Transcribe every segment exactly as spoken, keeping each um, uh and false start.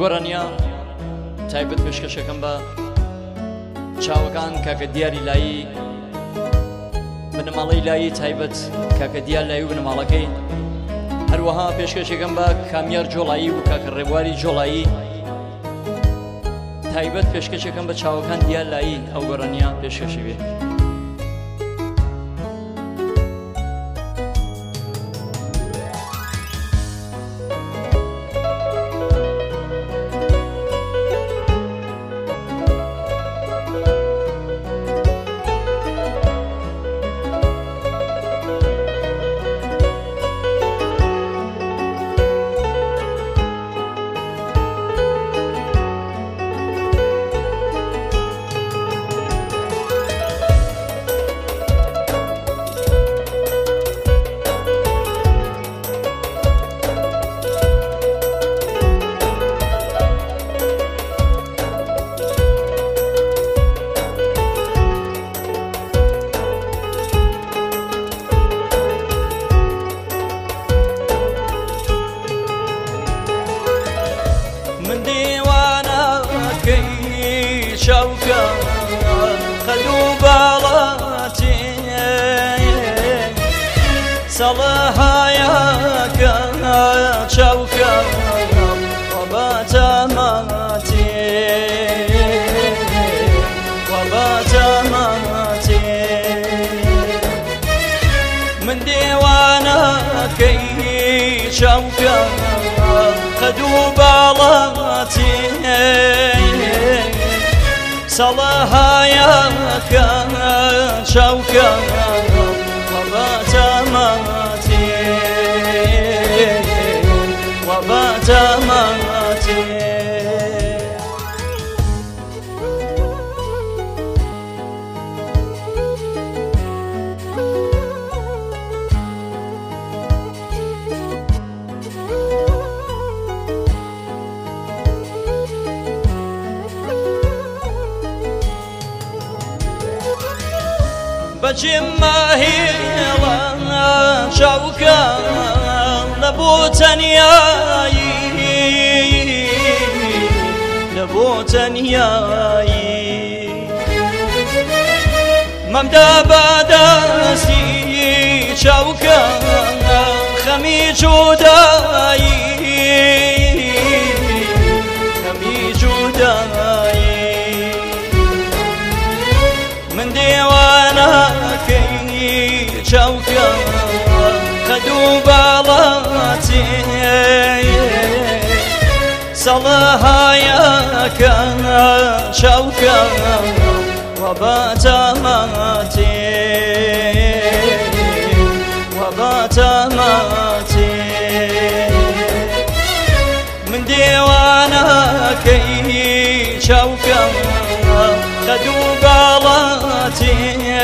گۆرانیان تایبەت پێشکەشەکەم بە چاوەکان کاکە دیاری لایی بنەماڵەی لایی تایبەت کاکە دیار لایی و بنەماڵەکەی، هەروەها پێشکەشەکەم بە کامیار جۆڵایی و کاکە ڕێبواری جۆڵایی، تایبەت پێشکەشەکەم بە چاوەکان دیار لایی ئەو گۆرانیە پێشکەشی بێ. شوكة خدو بالاتي صلاها ياك شوكة وبات ماتي وبات ماتي من ديوانك شوكة خدو بالاتي صلاها ياك شوكة وبات ماتي وبات ماتي بجماهيرا شوكة لبوتنياي لبوتنياي ممدى باداسي شوكة خمي جوداي خمي جوداي من ديوانك شوكة خدو بالاتي صلاها ياك شوكة وبات ماتي وبات ماتي من ديوانك شوكة خدو بالاتي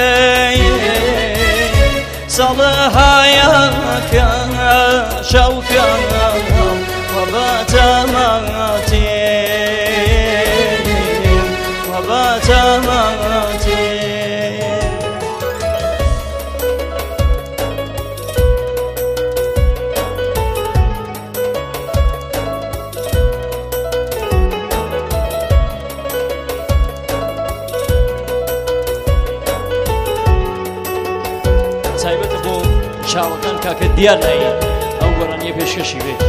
صلاها ياك شوكة وبات ماتي وبات ماتي تایبەت بۆ چاوەکان کاکە دیار لایی ئەو گۆرانیە پێشکەشی بێت.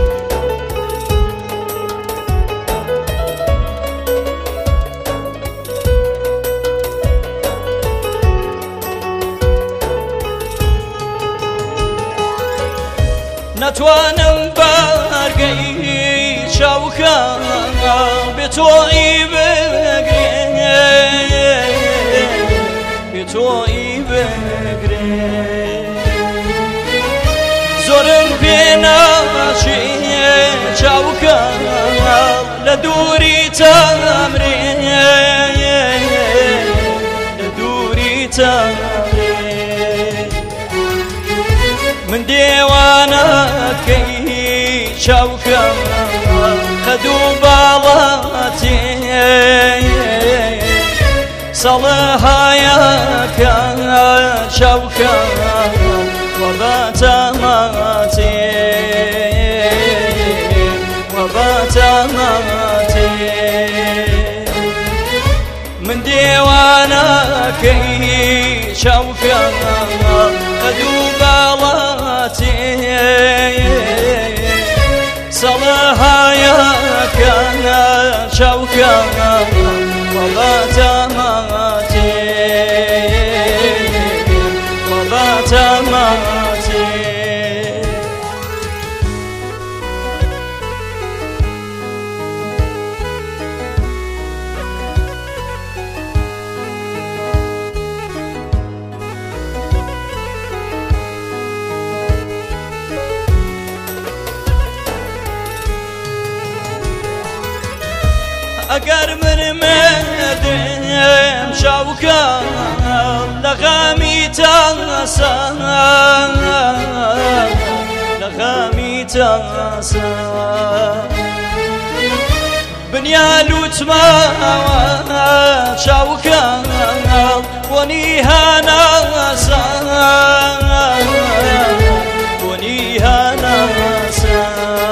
نەتوانم بەرگەی چاوکە بێتۆی بگرێ بێتۆی بگرێ زۆرم پێ ناچێ چاوکە لە دووری تەمرێ لە دووری تەمرێ من دێوانەکەی چاوکە خەدو باڵاتی صلاها ياك شوكة وبات ماتي وبات ماتي چاوکە دوو باڵاتی سەڵەهایەکە چاوکە وەڵاتەماتی وەڵاتەماتی ئەگەر من مردم شاوکە لە غەمی تاسە لە غەمی تاسە بنیا لوتماوە شاوکە بۆنی هەناسە بۆنی هەناسە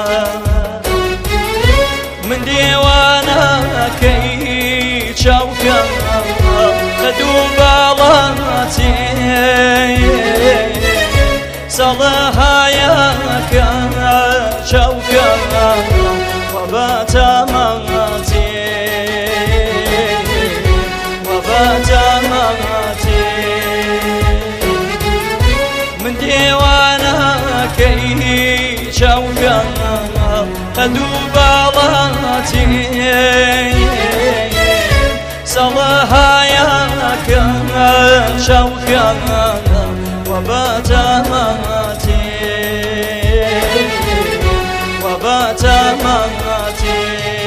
من دێوانەکەی چاوکە دوو باڵاتی سەڵەهایەکە چاوکە وەبەتەماتی وەبەتەماتی من دێوانەکەی چاوکە دوو باڵاتی سەڵەهایەکە چاوکە وەبەتەماتی وەبەتەماتی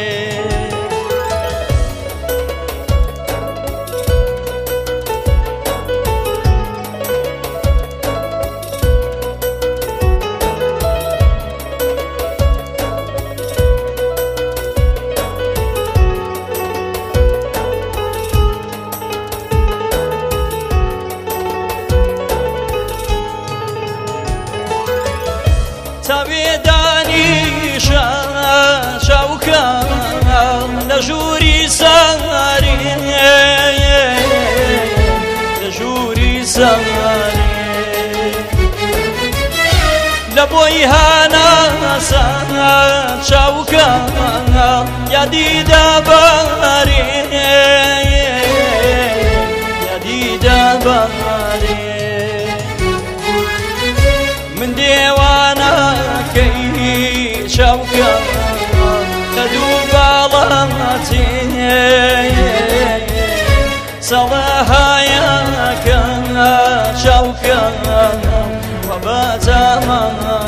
تابێدانیشە چاوکە لە ژووری سەماری لە ژووری سەماری لە بۆی هەناسە چاوکە یادی دەباری یادی دەباری من دێوانەکەی چاوکە دوو باڵاتی سەڵەهایەکە چاوکە وەبەتەماتی